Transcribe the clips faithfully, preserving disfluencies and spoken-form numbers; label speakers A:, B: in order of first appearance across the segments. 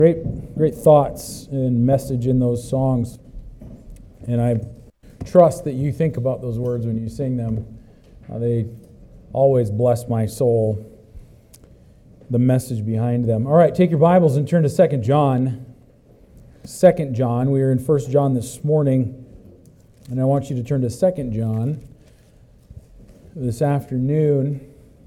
A: Great, great thoughts and message in those songs. And I trust that you think about those words when you sing them. Uh, they always bless my soul, the message behind them. All right, take your Bibles and turn to Second John. Second John. We are in First John this morning. And I want you to turn to Second John this afternoon.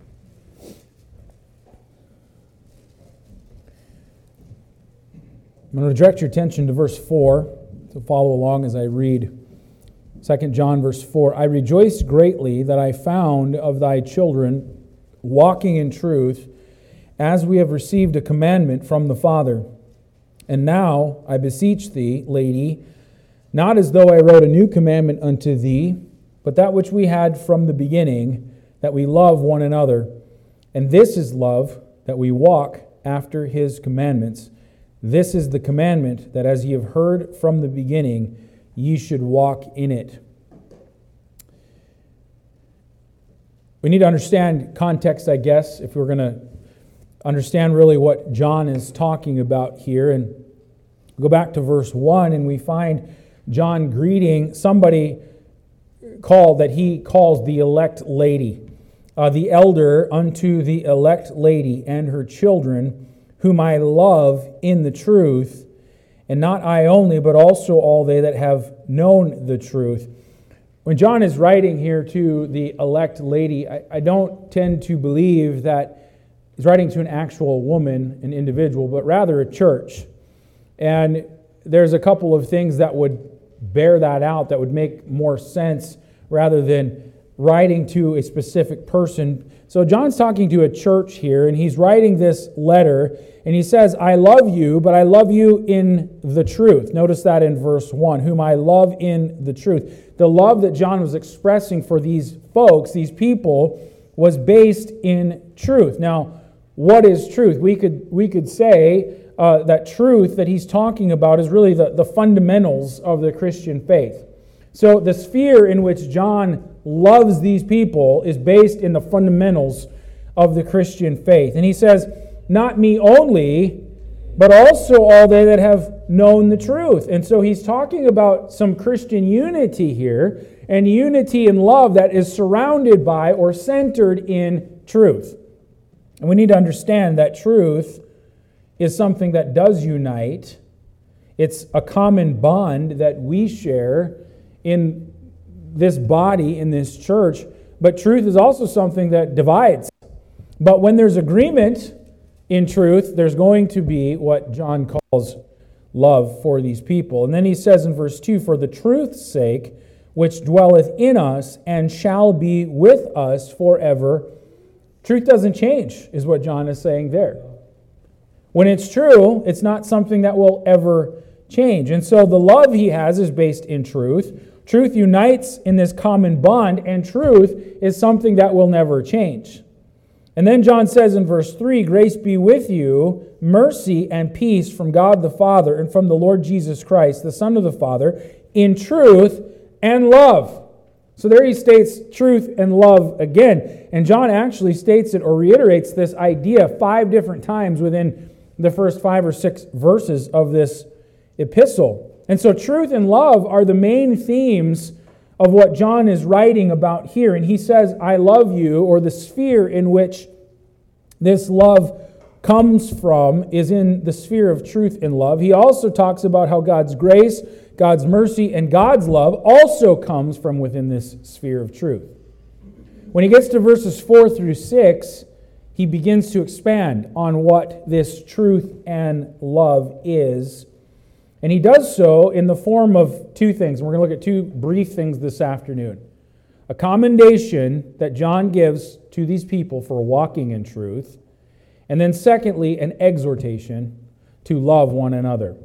A: I'm going to direct your attention to verse four, to follow along as I read. Second John verse four, I rejoice greatly that I found of thy children walking in truth, as we have received a commandment from the Father. And now I beseech thee, lady, not as though I wrote a new commandment unto thee, but that which we had from the beginning, that we love one another. And this is love, that we walk after his commandments. This is the commandment, that as ye have heard from the beginning, ye should walk in it. We need to understand context, I guess, if we're going to understand really what John is talking about here. And go back to verse one, and we find John greeting somebody called, that he calls the elect lady. Uh, the elder unto the elect lady and her children, whom I love in the truth, and not I only, but also all they that have known the truth. When John is writing here to the elect lady, I, I don't tend to believe that he's writing to an actual woman, an individual, but rather a church. And there's a couple of things that would bear that out, that would make more sense rather than writing to a specific person. So John's talking to a church here, and he's writing this letter, and he says, I love you, but I love you in the truth. Notice that in verse one, whom I love in the truth. The love that John was expressing for these folks, these people, was based in truth. Now, what is truth? We could we could say uh, that truth that he's talking about is really the, the fundamentals of the Christian faith. So the sphere in which John loves these people is based in the fundamentals of the Christian faith. And he says, not me only, but also all they that have known the truth. And so he's talking about some Christian unity here, and unity in love that is surrounded by or centered in truth. And we need to understand that truth is something that does unite. It's a common bond that we share in this body, in this church, but truth is also something that divides. But when there's agreement in truth, there's going to be what John calls love for these people. And then he says in verse two, for the truth's sake, which dwelleth in us and shall be with us forever. Truth doesn't change, is what John is saying there. When it's true, it's not something that will ever change. And so the love he has is based in truth. Truth unites in this common bond, and truth is something that will never change. And then John says in verse three, grace be with you, mercy and peace from God the Father and from the Lord Jesus Christ, the Son of the Father, in truth and love. So there he states truth and love again. And John actually states it or reiterates this idea five different times within the first five or six verses of this epistle. And so truth and love are the main themes of what John is writing about here. And he says, I love you, or the sphere in which this love comes from is in the sphere of truth and love. He also talks about how God's grace, God's mercy, and God's love also comes from within this sphere of truth. When he gets to verses four through six, he begins to expand on what this truth and love is. And he does so in the form of two things. We're going to look at two brief things this afternoon. A commendation that John gives to these people for walking in truth. And then secondly, an exhortation to love one another.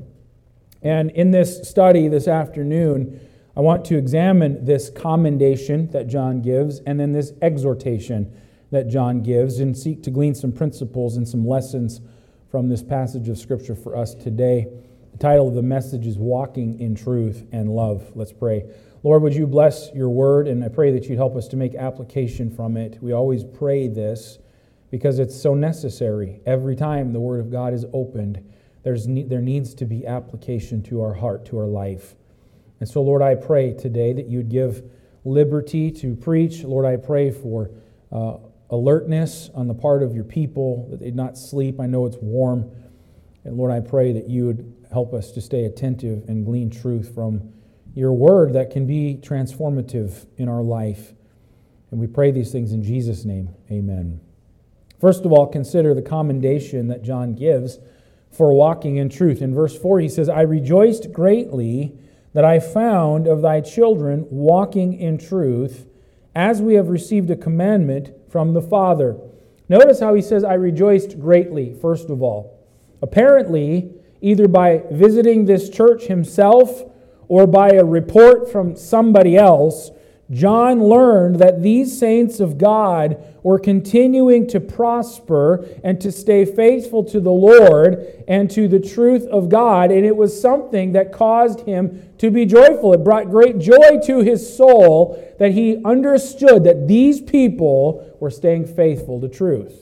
A: And in this study this afternoon, I want to examine this commendation that John gives and then this exhortation that John gives and seek to glean some principles and some lessons from this passage of Scripture for us today. The title of the message is Walking in Truth and Love. Let's pray. Lord, would you bless your word, and I pray that you'd help us to make application from it. We always pray this because it's so necessary. Every time the word of God is opened, there's there needs to be application to our heart, to our life. And so, Lord, I pray today that you would give liberty to preach. Lord, I pray for uh, alertness on the part of your people, that they'd not sleep. I know it's warm. And Lord, I pray that you would help us to stay attentive and glean truth from your word that can be transformative in our life. And we pray these things in Jesus' name. Amen. First of all, consider the commendation that John gives for walking in truth. In verse four, he says, I rejoiced greatly that I found of thy children walking in truth, as we have received a commandment from the Father. Notice how he says, I rejoiced greatly, first of all. Apparently, either by visiting this church himself or by a report from somebody else, John learned that these saints of God were continuing to prosper and to stay faithful to the Lord and to the truth of God, and it was something that caused him to be joyful. It brought great joy to his soul that he understood that these people were staying faithful to truth.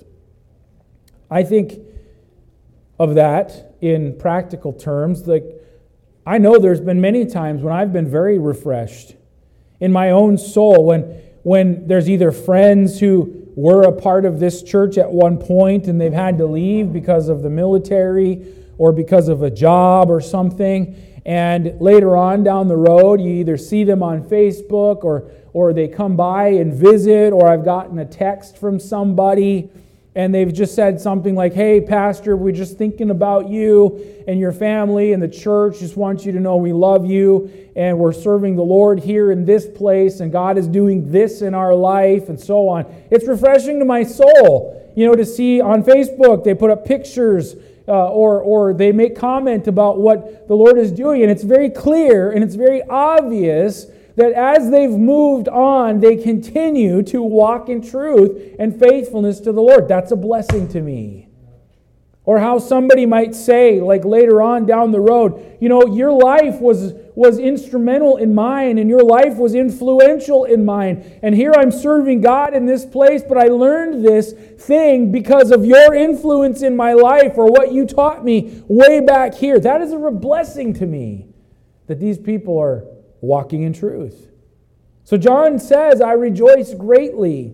A: I think of that in practical terms. Like, I know there's been many times when I've been very refreshed in my own soul, when, when there's either friends who were a part of this church at one point and they've had to leave because of the military or because of a job or something, and later on down the road you either see them on Facebook or, or they come by and visit, or I've gotten a text from somebody and they've just said something like, hey, Pastor, we're just thinking about you and your family and the church. Just want you to know we love you and we're serving the Lord here in this place and God is doing this in our life and so on. It's refreshing to my soul, you know, to see on Facebook they put up pictures uh, or, or they make comment about what the Lord is doing. And it's very clear and it's very obvious that as they've moved on, they continue to walk in truth and faithfulness to the Lord. That's a blessing to me. Or how somebody might say, like later on down the road, you know, your life was, was instrumental in mine and your life was influential in mine. And here I'm serving God in this place, but I learned this thing because of your influence in my life or what you taught me way back here. That is a blessing to me that these people are walking in truth. So John says, I rejoice greatly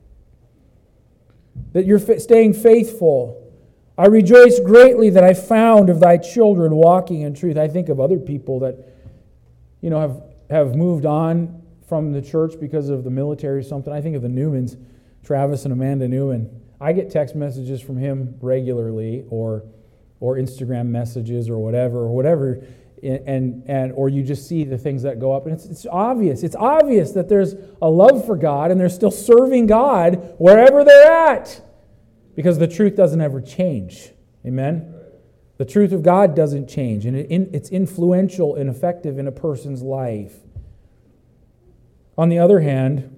A: that you're staying faithful. I rejoice greatly that I found of thy children walking in truth. I think of other people that, you know, have, have moved on from the church because of the military or something. I think of the Newmans, Travis and Amanda Newman. I get text messages from him regularly, or or Instagram messages or whatever, or whatever. And and or you just see the things that go up, and it's it's obvious. It's obvious that there's a love for God, and they're still serving God wherever they're at, because the truth doesn't ever change. Amen. The truth of God doesn't change, and it, it's influential and effective in a person's life. On the other hand,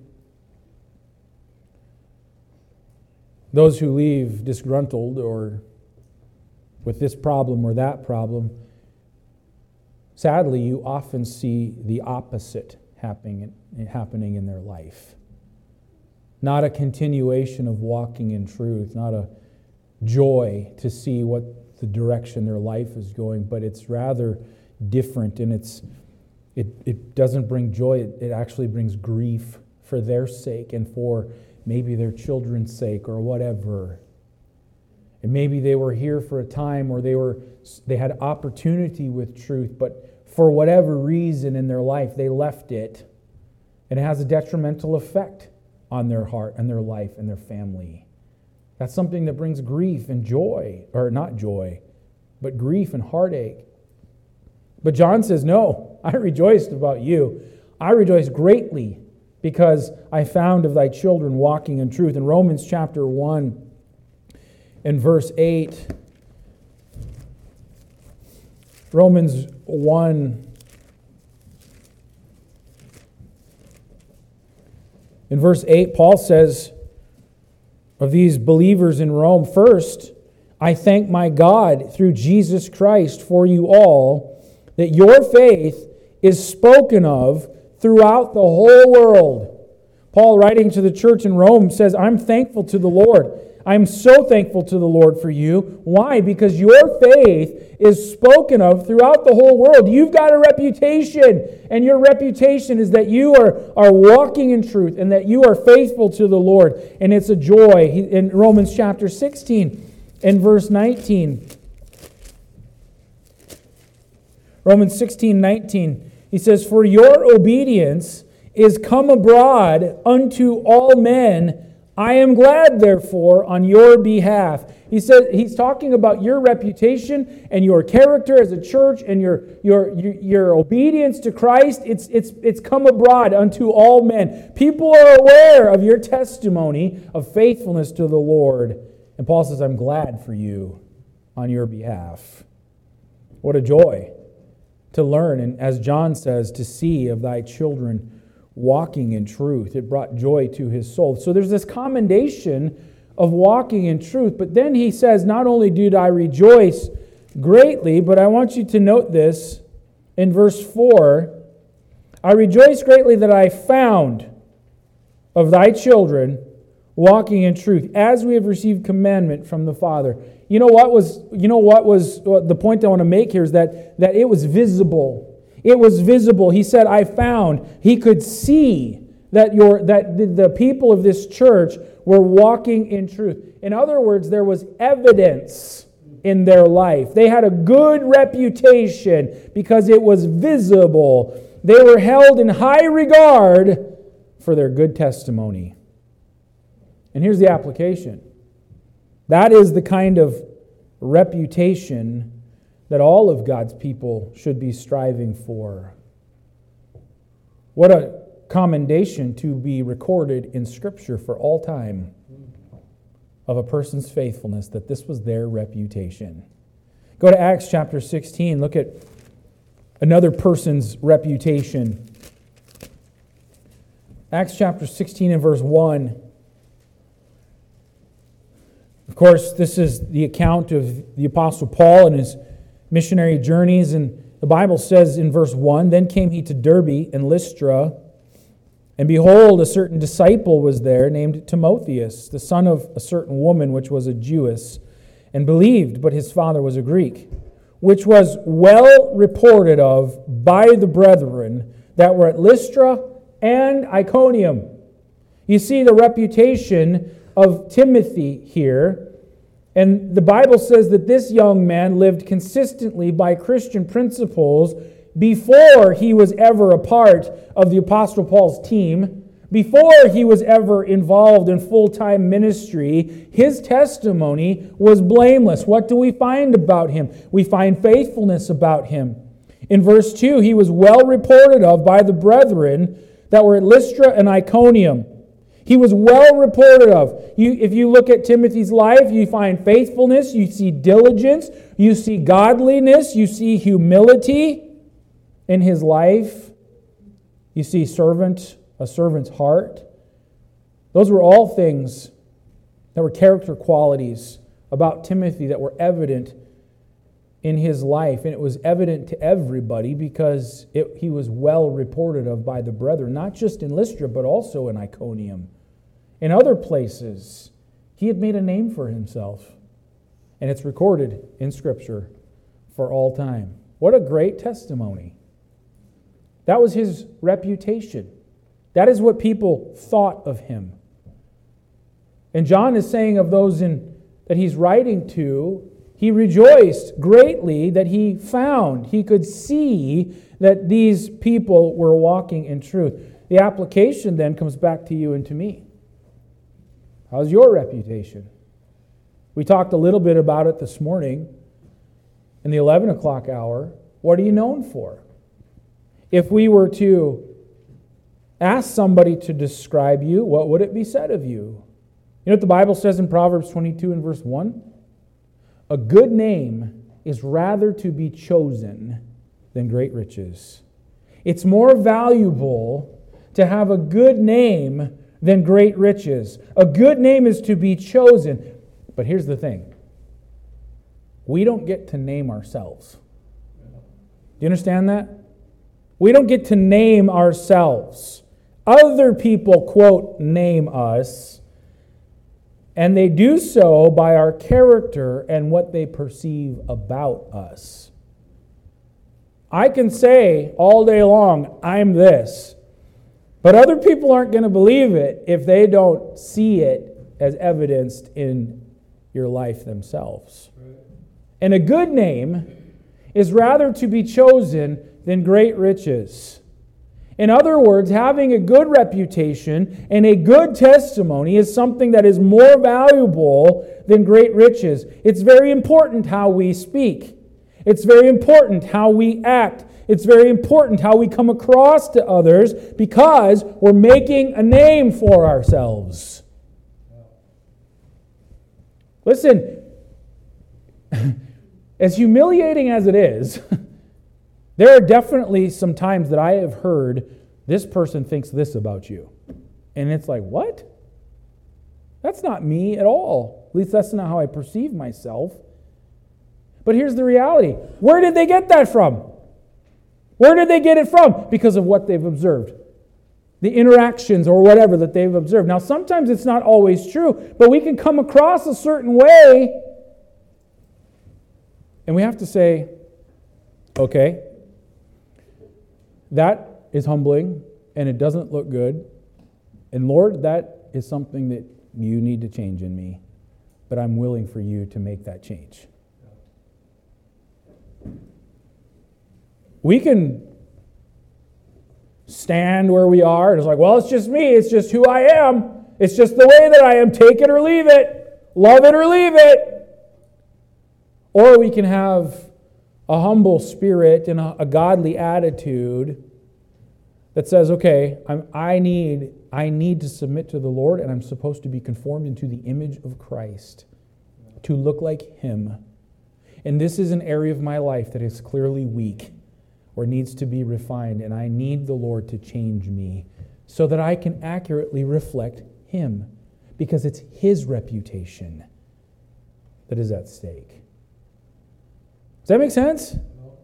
A: those who leave disgruntled or with this problem or that problem, sadly, you often see the opposite happening, happening in their life. Not a continuation of walking in truth, not a joy to see what the direction their life is going, but it's rather different, and it's it, it doesn't bring joy, it, it actually brings grief for their sake and for maybe their children's sake or whatever. And maybe they were here for a time where they were they had opportunity with truth, but for whatever reason in their life, they left it. And it has a detrimental effect on their heart and their life and their family. That's something that brings grief and joy, or not joy, but grief and heartache. But John says, no, I rejoiced about you. I rejoice greatly because I found of thy children walking in truth. In Romans chapter one, in verse eight, Romans one, in verse eight, Paul says of these believers in Rome, first, I thank my God through Jesus Christ for you all, that your faith is spoken of throughout the whole world. Paul, writing to the church in Rome, says, I'm thankful to the Lord. I'm so thankful to the Lord for you. Why? Because your faith is spoken of throughout the whole world. You've got a reputation, and your reputation is that you are, are walking in truth and that you are faithful to the Lord. And it's a joy. In Romans chapter sixteen and verse nineteen, Romans sixteen, nineteen, he says, "For your obedience is come abroad unto all men. I am glad, therefore, on your behalf." He said he's talking about your reputation and your character as a church and your your your, your obedience to Christ. It's it's it's come abroad unto all men. People are aware of your testimony of faithfulness to the Lord. And Paul says, "I'm glad for you on your behalf." What a joy to learn, and as John says, to see of thy children walking in truth. It brought joy to his soul. So there's this commendation of walking in truth. But then he says, not only did I rejoice greatly, but I want you to note this in verse four. "I rejoice greatly that I found of thy children walking in truth, as we have received commandment from the Father." You know what was, you know what was the point I want to make here is that, that it was visible. It was visible. He said, I found. He could see that your that the, the people of this church were walking in truth. In other words, there was evidence in their life. They had a good reputation because it was visible. They were held in high regard for their good testimony. And here's the application. That is the kind of reputation that all of God's people should be striving for. What a commendation to be recorded in Scripture for all time of a person's faithfulness, that this was their reputation. Go to Acts chapter sixteen. Look at another person's reputation. Acts chapter sixteen and verse one. Of course, this is the account of the Apostle Paul and his missionary journeys, and the Bible says in verse one, "Then came he to Derbe and Lystra, and behold, a certain disciple was there named Timotheus, the son of a certain woman which was a Jewess, and believed, but his father was a Greek, which was well reported of by the brethren that were at Lystra and Iconium." You see the reputation of Timothy here. And the Bible says that this young man lived consistently by Christian principles before he was ever a part of the Apostle Paul's team, before he was ever involved in full-time ministry. His testimony was blameless. What do we find about him? We find faithfulness about him. In verse two, he was well reported of by the brethren that were at Lystra and Iconium. He was well reported of. You, if you look at Timothy's life, you find faithfulness, you see diligence, you see godliness, you see humility in his life. You see servant, a servant's heart. Those were all things that were character qualities about Timothy that were evident in his life. And it was evident to everybody because it, he was well reported of by the brethren, not just in Lystra, but also in Iconium. In other places, he had made a name for himself. And it's recorded in Scripture for all time. What a great testimony. That was his reputation. That is what people thought of him. And John is saying of those in, that he's writing to, he rejoiced greatly that he found, he could see that these people were walking in truth. The application then comes back to you and to me. How's your reputation? We talked a little bit about it this morning in the eleven o'clock hour. What are you known for? If we were to ask somebody to describe you, what would it be said of you? You know what the Bible says in Proverbs twenty-two and verse one? A good name is rather to be chosen than great riches. It's more valuable to have a good name than great riches. A good name is to be chosen. But here's the thing. We don't get to name ourselves. Do you understand that? We don't get to name ourselves. Other people, quote, name us. And they do so by our character and what they perceive about us. I can say all day long, I'm this. But other people aren't going to believe it if they don't see it as evidenced in your life themselves. And a good name is rather to be chosen than great riches. In other words, having a good reputation and a good testimony is something that is more valuable than great riches. It's very important how we speak. It's very important how we act. It's very important how we come across to others because we're making a name for ourselves. Listen, as humiliating as it is, there are definitely some times that I have heard, this person thinks this about you. And it's like, what? That's not me at all. At least that's not how I perceive myself. But here's the reality. Where did they get that from? Where did they get it from? Because of what they've observed. The interactions or whatever that they've observed. Now, sometimes it's not always true, but we can come across a certain way, and we have to say, okay, that is humbling, and it doesn't look good. And Lord, that is something that you need to change in me. But I'm willing for you to make that change. We can stand where we are, and it's like, well, it's just me. It's just who I am. It's just the way that I am. Take it or leave it. Love it or leave it. Or we can have a humble spirit and a, a godly attitude that says, okay, I'm, I need I need to submit to the Lord, and I'm supposed to be conformed into the image of Christ, to look like Him. And this is an area of my life that is clearly weak or needs to be refined, and I need the Lord to change me so that I can accurately reflect Him, because it's His reputation that is at stake. Does that make sense?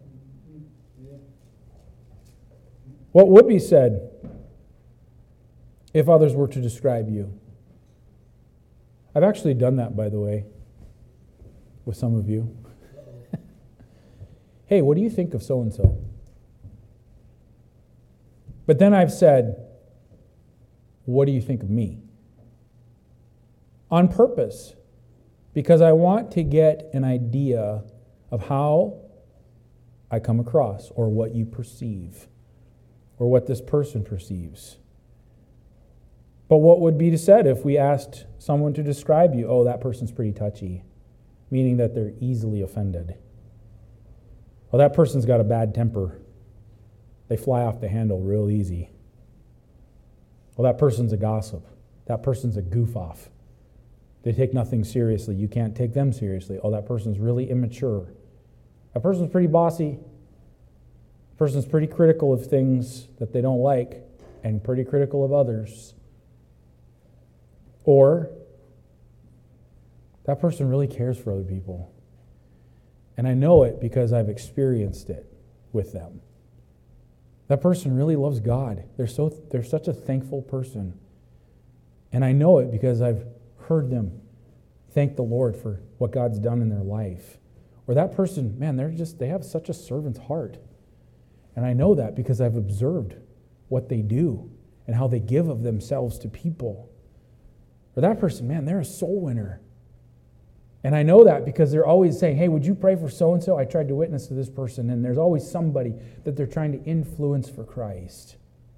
A: What would be said if others were to describe you? I've actually done that, by the way, with some of you. Hey, what do you think of so-and-so? But then I've said, what do you think of me? On purpose, because I want to get an idea of how I come across, or what you perceive, or what this person perceives. But what would be said if we asked someone to describe you? Oh, that person's pretty touchy, meaning that they're easily offended. Oh, that person's got a bad temper. They fly off the handle real easy. Well, that person's a gossip. That person's a goof-off. They take nothing seriously. You can't take them seriously. Oh, that person's really immature. That person's pretty bossy. That person's pretty critical of things that they don't like and pretty critical of others. Or, that person really cares for other people. And I know it because I've experienced it with them. That person really loves God. They're so they're such a thankful person. And I know it because I've heard them thank the Lord for what God's done in their life. Or that person, man, they're just they have such a servant's heart. And I know that because I've observed what they do and how they give of themselves to people. Or that person, man, they're a soul winner. And I know that because they're always saying, hey, would you pray for so-and-so? I tried to witness to this person. And there's always somebody that they're trying to influence for Christ.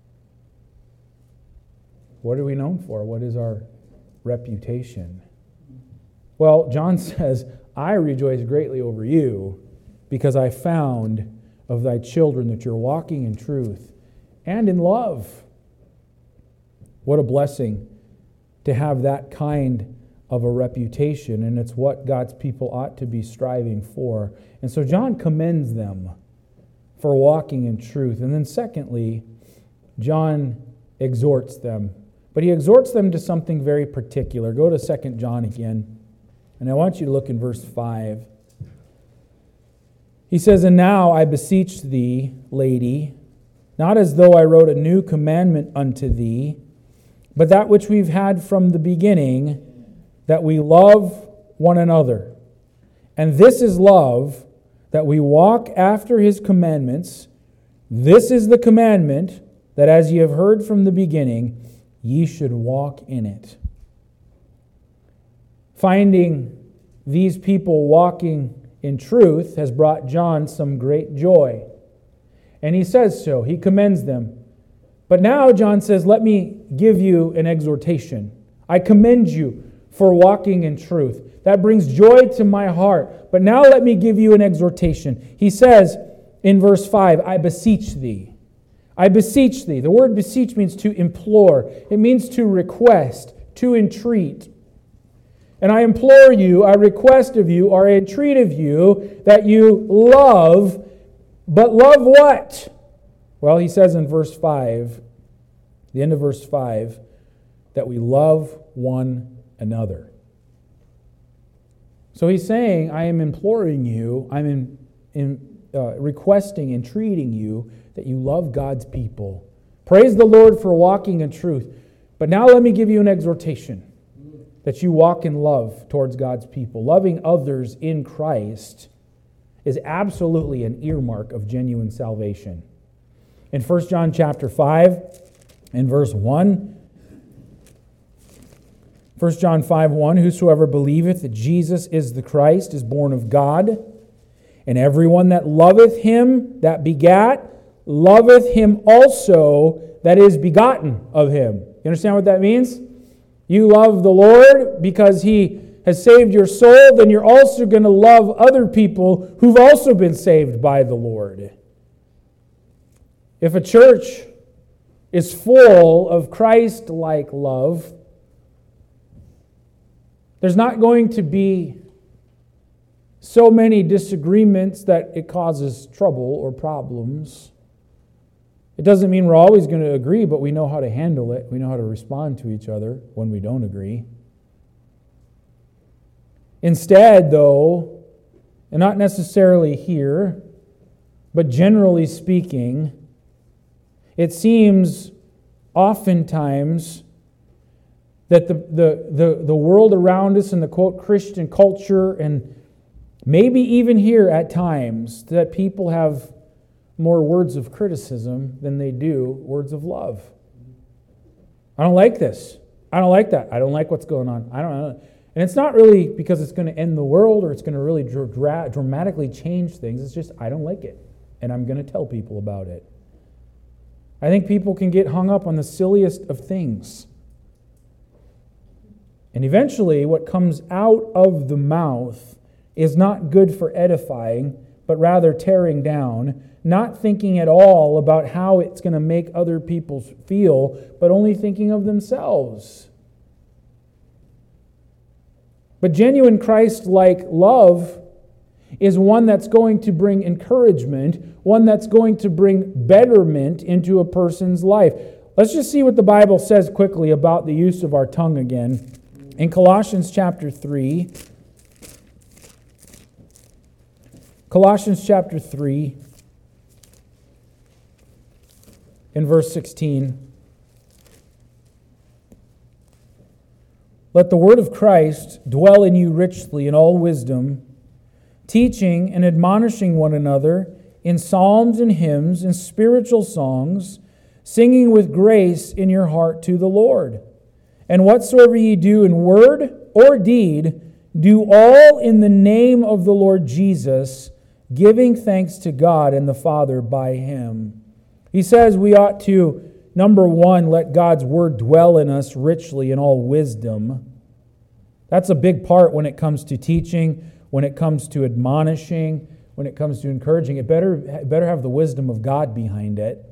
A: What are we known for? What is our reputation? Well, John says, I rejoice greatly over you because I found of thy children that you're walking in truth and in love. What a blessing to have that kind of a reputation, and it's what God's people ought to be striving for. And so John commends them for walking in truth. And then secondly, John exhorts them. But he exhorts them to something very particular. Go to Second John again, and I want you to look in verse five. He says, and now I beseech thee, lady, not as though I wrote a new commandment unto thee, but that which we've had from the beginning, that we love one another. And this is love, that we walk after His commandments. This is the commandment, that as ye have heard from the beginning, ye should walk in it. Finding these people walking in truth has brought John some great joy. And he says so. He commends them. But now John says, let me give you an exhortation. I commend you for walking in truth. That brings joy to my heart. But now let me give you an exhortation. He says in verse five, I beseech thee. I beseech thee. The word beseech means to implore. It means to request, to entreat. And I implore you, I request of you, or I entreat of you, that you love, but love what? Well, he says in verse five, the end of verse five, that we love one another. So he's saying, I am imploring you, I'm in, in, uh, requesting, entreating you, that you love God's people. Praise the Lord for walking in truth. But now let me give you an exhortation, that you walk in love towards God's people. Loving others in Christ is absolutely an earmark of genuine salvation. In First John chapter five, in verse one, First John five one, whosoever believeth that Jesus is the Christ is born of God, and everyone that loveth him that begat, loveth him also that is begotten of him. You understand what that means? You love the Lord because He has saved your soul, then you're also going to love other people who've also been saved by the Lord. If a church is full of Christ-like love, there's not going to be so many disagreements that it causes trouble or problems. It doesn't mean we're always going to agree, but we know how to handle it. We know how to respond to each other when we don't agree. Instead, though, and not necessarily here, but generally speaking, it seems oftentimes that the, the, the, the world around us and the, quote, Christian culture, and maybe even here at times, that people have more words of criticism than they do words of love. I don't like this. I don't like that. I don't like what's going on. I don't know. And it's not really because it's going to end the world or it's going to really dra- dramatically change things. It's just, I don't like it. And I'm going to tell people about it. I think people can get hung up on the silliest of things. And eventually, what comes out of the mouth is not good for edifying, but rather tearing down, not thinking at all about how it's going to make other people feel, but only thinking of themselves. But genuine Christ-like love is one that's going to bring encouragement, one that's going to bring betterment into a person's life. Let's just see what the Bible says quickly about the use of our tongue again. In Colossians chapter three, Colossians chapter three, in verse sixteen. Let the word of Christ dwell in you richly in all wisdom, teaching and admonishing one another in psalms and hymns and spiritual songs, singing with grace in your heart to the Lord. And whatsoever ye do in word or deed, do all in the name of the Lord Jesus, giving thanks to God and the Father by Him. He says we ought to, number one, let God's word dwell in us richly in all wisdom. That's a big part when it comes to teaching, when it comes to admonishing, when it comes to encouraging. It better, it better have the wisdom of God behind it.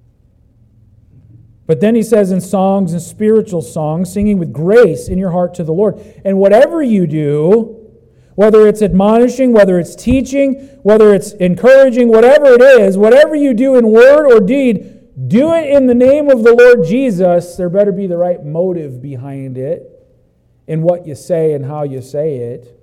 A: But then he says in songs and spiritual songs, singing with grace in your heart to the Lord. And whatever you do, whether it's admonishing, whether it's teaching, whether it's encouraging, whatever it is, whatever you do in word or deed, do it in the name of the Lord Jesus. There better be the right motive behind it in what you say and how you say it.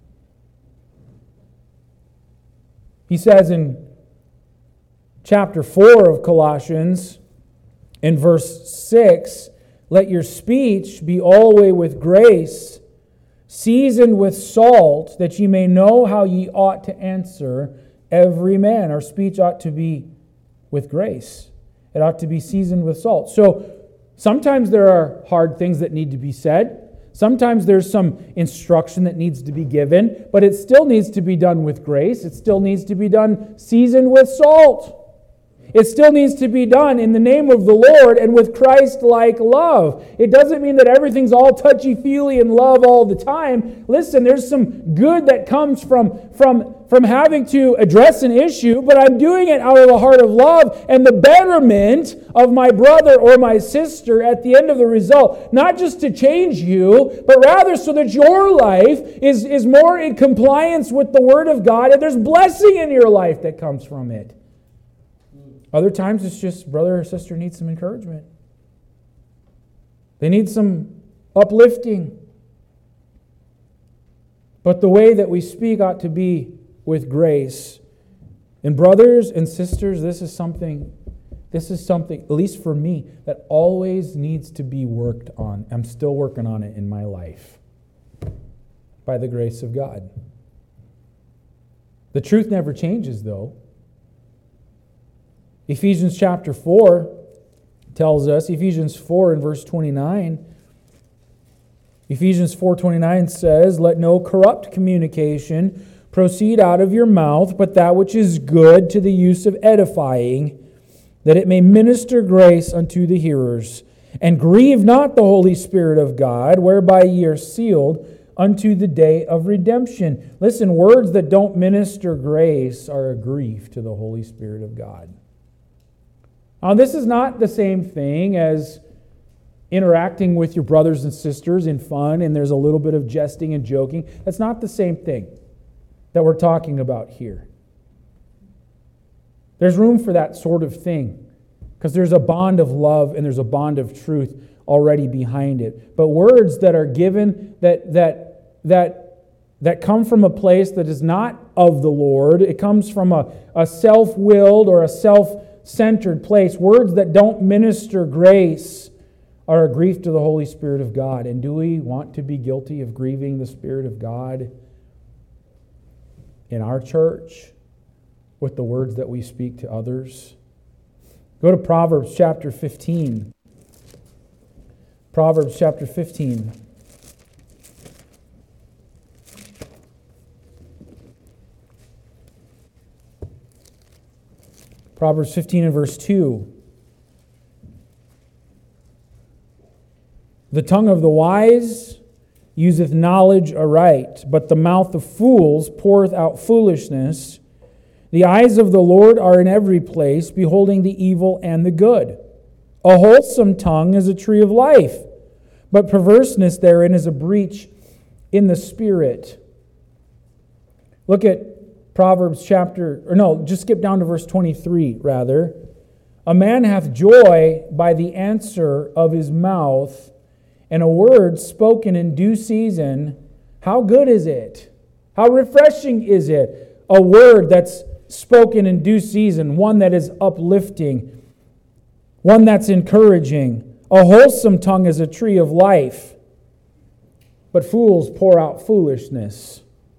A: He says in chapter four of Colossians, in verse six, let your speech be always with grace, seasoned with salt, that ye may know how ye ought to answer every man. Our speech ought to be with grace. It ought to be seasoned with salt. So sometimes there are hard things that need to be said. Sometimes there's some instruction that needs to be given, but it still needs to be done with grace. It still needs to be done seasoned with salt. It still needs to be done in the name of the Lord and with Christ-like love. It doesn't mean that everything's all touchy-feely and love all the time. Listen, there's some good that comes from, from, from having to address an issue, but I'm doing it out of the heart of love and the betterment of my brother or my sister at the end of the result. Not just to change you, but rather so that your life is, is more in compliance with the Word of God and there's blessing in your life that comes from it. Other times it's just brother or sister needs some encouragement. They need some uplifting. But the way that we speak ought to be with grace. And brothers and sisters, this is something, this is something, at least for me, that always needs to be worked on. I'm still working on it in my life. By the grace of God. The truth never changes, though. Ephesians chapter four tells us, Ephesians four and verse twenty-nine, Ephesians four twenty-nine says, "Let no corrupt communication proceed out of your mouth, but that which is good to the use of edifying, that it may minister grace unto the hearers. And grieve not the Holy Spirit of God, whereby ye are sealed unto the day of redemption." Listen, words that don't minister grace are a grief to the Holy Spirit of God. Now, this is not the same thing as interacting with your brothers and sisters in fun and there's a little bit of jesting and joking. That's not the same thing that we're talking about here. There's room for that sort of thing because there's a bond of love and there's a bond of truth already behind it. But words that are given that that that that come from a place that is not of the Lord, it comes from a, a self-willed or a self-centered place. Words that don't minister grace are a grief to the Holy Spirit of God. And do we want to be guilty of grieving the Spirit of God in our church with the words that we speak to others? Go to Proverbs chapter fifteen. Proverbs chapter fifteen. Proverbs fifteen and verse two. "The tongue of the wise useth knowledge aright, but the mouth of fools poureth out foolishness. The eyes of the Lord are in every place, beholding the evil and the good. A wholesome tongue is a tree of life, but perverseness therein is a breach in the spirit." Look at Proverbs chapter, or no, just skip down to verse twenty-three, rather. "A man hath joy by the answer of his mouth, and a word spoken in due season. How good is it? How refreshing is it? A word that's spoken in due season, one that is uplifting, one that's encouraging. A wholesome tongue is a tree of life, but fools pour out foolishness."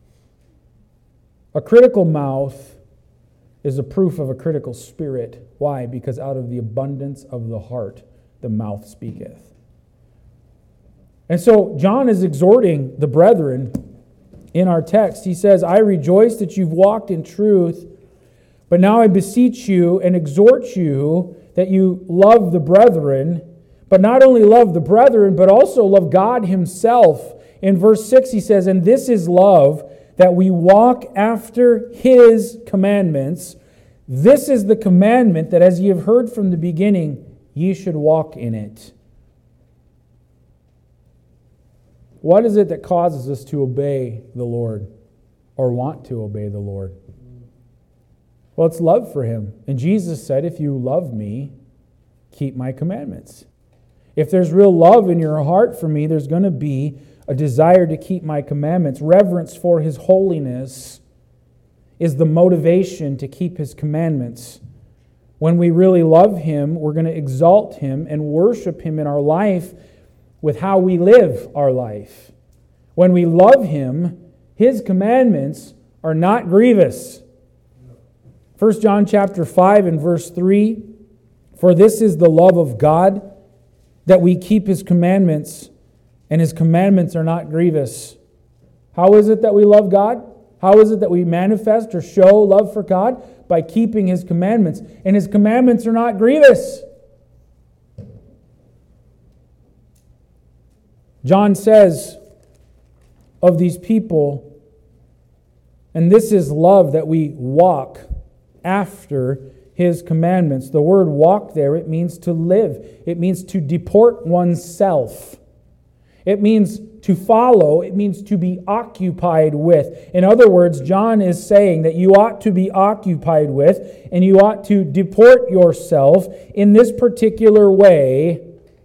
A: A critical mouth is a proof of a critical spirit. Why? Because out of the abundance of the heart, the mouth speaketh. And so John is exhorting the brethren in our text. He says, "I rejoice that you've walked in truth, but now I beseech you and exhort you that you love the brethren, but not only love the brethren, but also love God himself." In verse six he says, "And this is love, that we walk after his commandments. This is the commandment, that as ye have heard from the beginning, ye should walk in it." What is it that causes us to obey the Lord or want to obey the Lord? Well, it's love for him. And Jesus said, "If you love me, keep my commandments." If there's real love in your heart for me, there's going to be a desire to keep my commandments. Reverence for his holiness is the motivation to keep his commandments. When we really love him, we're going to exalt him and worship him in our life with how we live our life. When we love Him, His commandments are not grievous. First John chapter five and verse three, for this is the love of God, that we keep His commandments, and His commandments are not grievous. How is it that we love God? How is it that we manifest or show love for God? By keeping His commandments. And His commandments are not grievous. John says of these people, and this is love, that we walk after His commandments. The word walk there, it means to live. It means to deport oneself. It means to follow. It means to be occupied with. In other words, John is saying that you ought to be occupied with, and you ought to deport yourself in this particular way.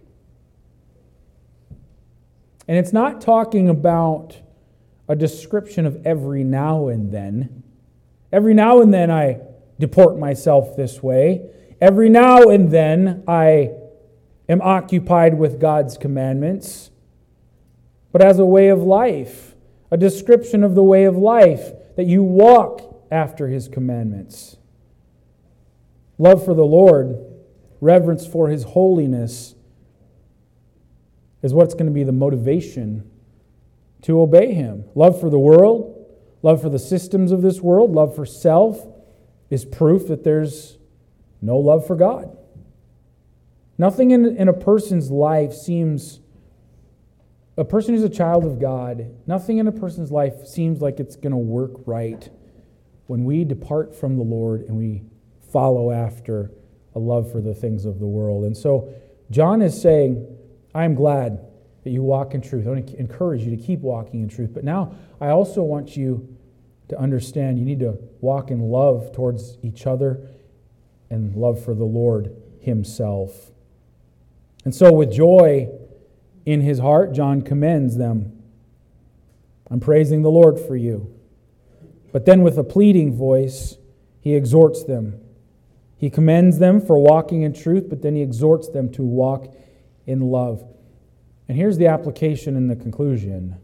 A: And it's not talking about a description of every now and then. Every now and then I deport myself this way. Every now and then I am occupied with God's commandments. But as a way of life, a description of the way of life, that you walk after His commandments. Love for the Lord, reverence for His holiness, is what's going to be the motivation to obey Him. Love for the world, love for the systems of this world, love for self is proof that there's no love for God. Nothing in, in a person's life seems, a person who's a child of God, nothing in a person's life seems like it's going to work right when we depart from the Lord and we follow after a love for the things of the world. And so John is saying, I am glad that you walk in truth. I want to encourage you to keep walking in truth. But now I also want you to understand you need to walk in love towards each other and love for the Lord Himself. And so with joy in his heart, John commends them. I'm praising the Lord for you. But then with a pleading voice, he exhorts them. He commends them for walking in truth, but then he exhorts them to walk in love. And here's the application and the conclusion.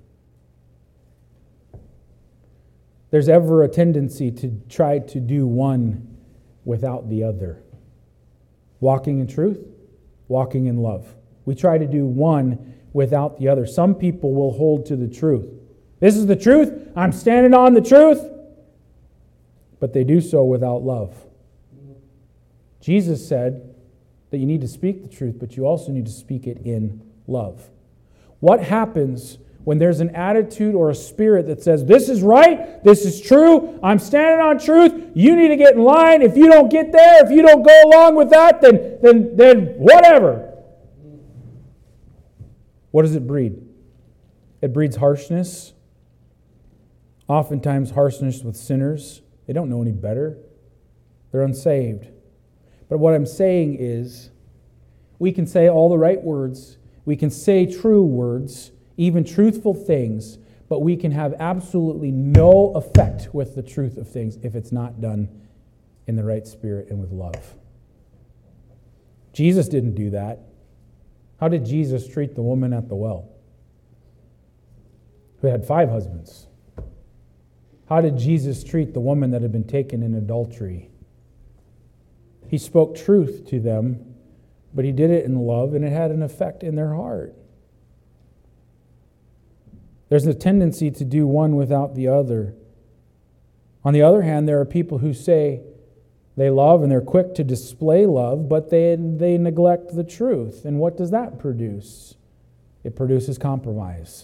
A: There's ever a tendency to try to do one without the other. Walking in truth, walking in love. We try to do one without the other. Some people will hold to the truth. This is the truth. I'm standing on the truth. But they do so without love. Jesus said that you need to speak the truth, but you also need to speak it in love. What happens when there's an attitude or a spirit that says, this is right, this is true, I'm standing on truth, you need to get in line. If you don't get there, if you don't go along with that, then, then, then whatever. What does it breed? It breeds harshness. Oftentimes harshness with sinners. They don't know any better. They're unsaved. But what I'm saying is, we can say all the right words, we can say true words, even truthful things, but we can have absolutely no effect with the truth of things if it's not done in the right spirit and with love. Jesus didn't do that. How did Jesus treat the woman at the well, who had five husbands? How did Jesus treat the woman that had been taken in adultery? He spoke truth to them, but he did it in love, and it had an effect in their heart. There's a tendency to do one without the other. On the other hand, there are people who say they love and they're quick to display love, but they, they neglect the truth. And what does that produce? It produces compromise.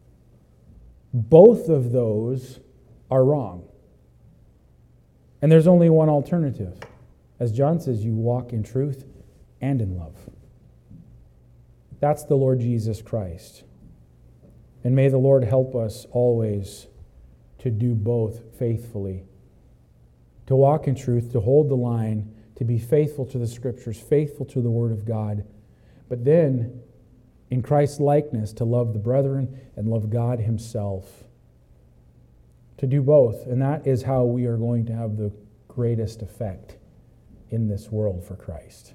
A: Both of those are wrong. And there's only one alternative. As John says, you walk in truth and in love. That's the Lord Jesus Christ. And may the Lord help us always to do both faithfully. To walk in truth, to hold the line, to be faithful to the Scriptures, faithful to the Word of God. But then, in Christ's likeness, to love the brethren and love God Himself. To do both. And that is how we are going to have the greatest effect in this world for Christ.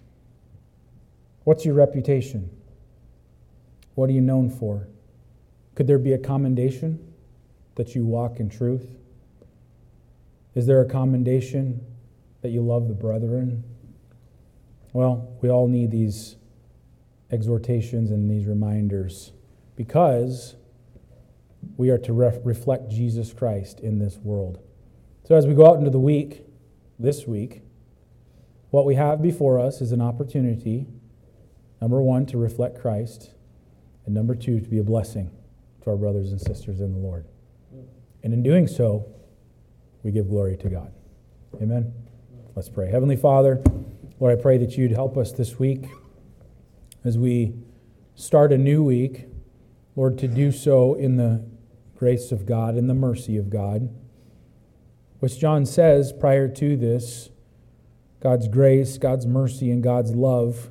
A: What's your reputation? What are you known for? Could there be a commendation that you walk in truth? Is there a commendation that you love the brethren? Well, we all need these exhortations and these reminders because we are to ref- reflect Jesus Christ in this world. So as we go out into the week, this week, what we have before us is an opportunity, number one, to reflect Christ, and number two, to be a blessing to our brothers and sisters in the Lord. And in doing so, we give glory to God. Amen? Let's pray. Heavenly Father, Lord, I pray that you'd help us this week as we start a new week, Lord, to do so in the grace of God and the mercy of God. Which John says prior to this, God's grace, God's mercy, and God's love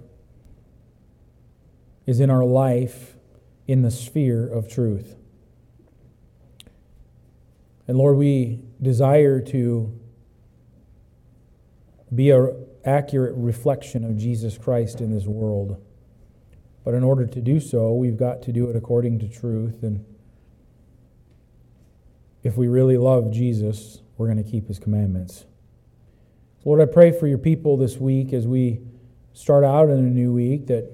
A: is in our life in the sphere of truth. And Lord, we desire to be an accurate reflection of Jesus Christ in this world. But in order to do so, we've got to do it according to truth. And if we really love Jesus, we're going to keep His commandments. Lord, I pray for your people this week as we start out in a new week that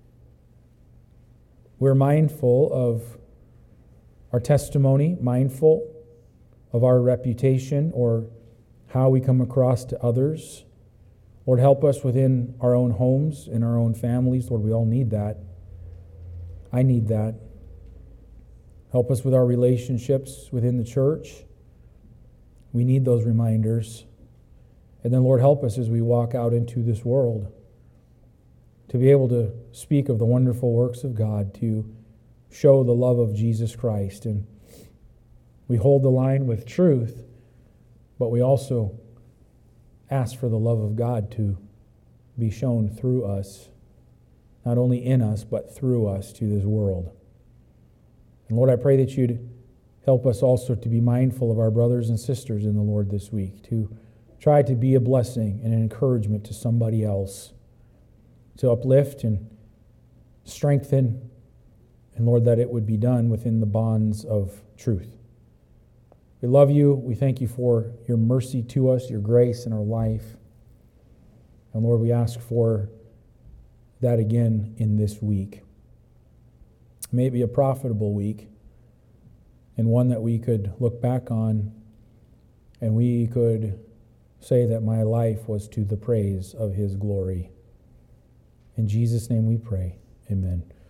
A: we're mindful of our testimony, mindful of our reputation or how we come across to others. Lord, help us within our own homes, in our own families. Lord, we all need that. I need that. Help us with our relationships within the church. We need those reminders. And then, Lord, help us as we walk out into this world to be able to speak of the wonderful works of God, to show the love of Jesus Christ. And we hold the line with truth, but we also ask for the love of God to be shown through us, not only in us, but through us to this world. And Lord, I pray that you'd help us also to be mindful of our brothers and sisters in the Lord this week, to try to be a blessing and an encouragement to somebody else, to uplift and strengthen, and Lord, that it would be done within the bonds of truth. We love you. We thank you for your mercy to us, your grace in our life. And Lord, we ask for that again in this week. May it be a profitable week and one that we could look back on and we could say that my life was to the praise of His glory. In Jesus' name we pray. Amen.